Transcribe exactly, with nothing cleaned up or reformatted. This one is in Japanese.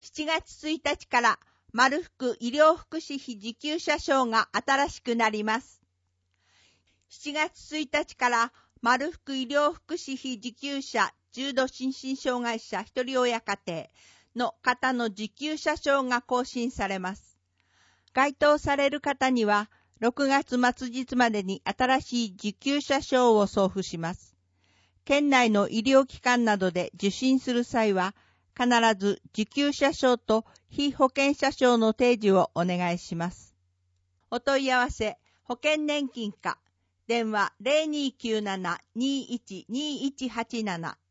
しちがつついたちから丸福医療福祉費受給者証が新しくなります。しちがつついたちから丸福医療福祉費受給者重度心身障害者ひとり親家庭の方の受給者証が更新されます。該当される方にはろくがつ末日までに新しい受給者証を送付します。県内の医療機関などで受診する際は必ず受給者証と被保険者証の提示をお願いします。お問い合わせ保険年金課電話 ゼロにーきゅうなな にーいち にーいちはちなな